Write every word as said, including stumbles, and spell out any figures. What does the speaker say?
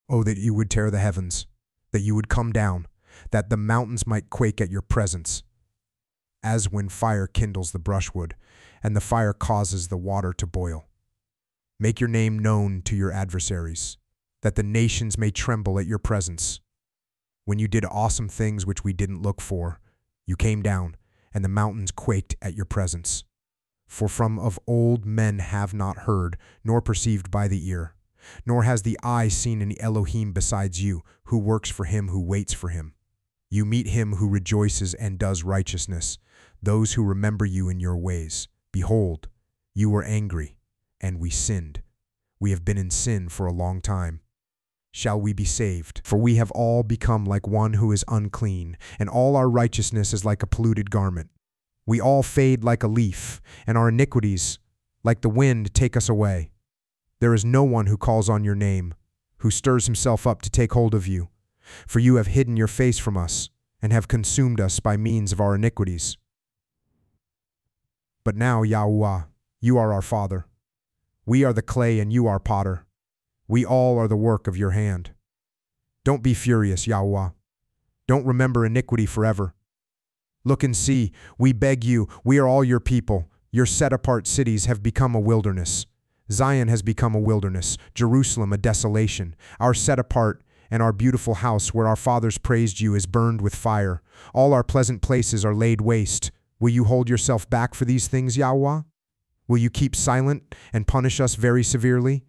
Oh, that you would tear the heavens, that you would come down, that the mountains might quake at your presence, as when fire kindles the brushwood, and the fire causes the water to boil. Make your name known to your adversaries, that the nations may tremble at your presence. When you did awesome things which we didn't look for, you came down, and the mountains quaked at your presence. For from of old men have not heard, nor perceived by the ear, nor has the eye seen any Elohim besides you, who works for him who waits for him. You meet him who rejoices and does righteousness, those who remember you in your ways. Behold, you were angry, and we sinned. We have been in sin for a long time. Shall we be saved? For we have all become like one who is unclean, and all our righteousness is like a polluted garment. We all fade like a leaf, and our iniquities, like the wind, take us away. There is no one who calls on your name, who stirs himself up to take hold of you. For you have hidden your face from us, and have consumed us by means of our iniquities. But now, Yahuwah, you are our Father. We are the clay, and you are potter. We all are the work of your hand. Don't be furious, Yahuwah. Don't remember iniquity forever. Look and see, we beg you, we are all your people. Your set-apart cities have become a wilderness. Zion has become a wilderness, Jerusalem a desolation. Our set-apart and our beautiful house where our fathers praised you is burned with fire. All our pleasant places are laid waste. Will you hold yourself back for these things, Yahuwah? Will you keep silent and punish us very severely?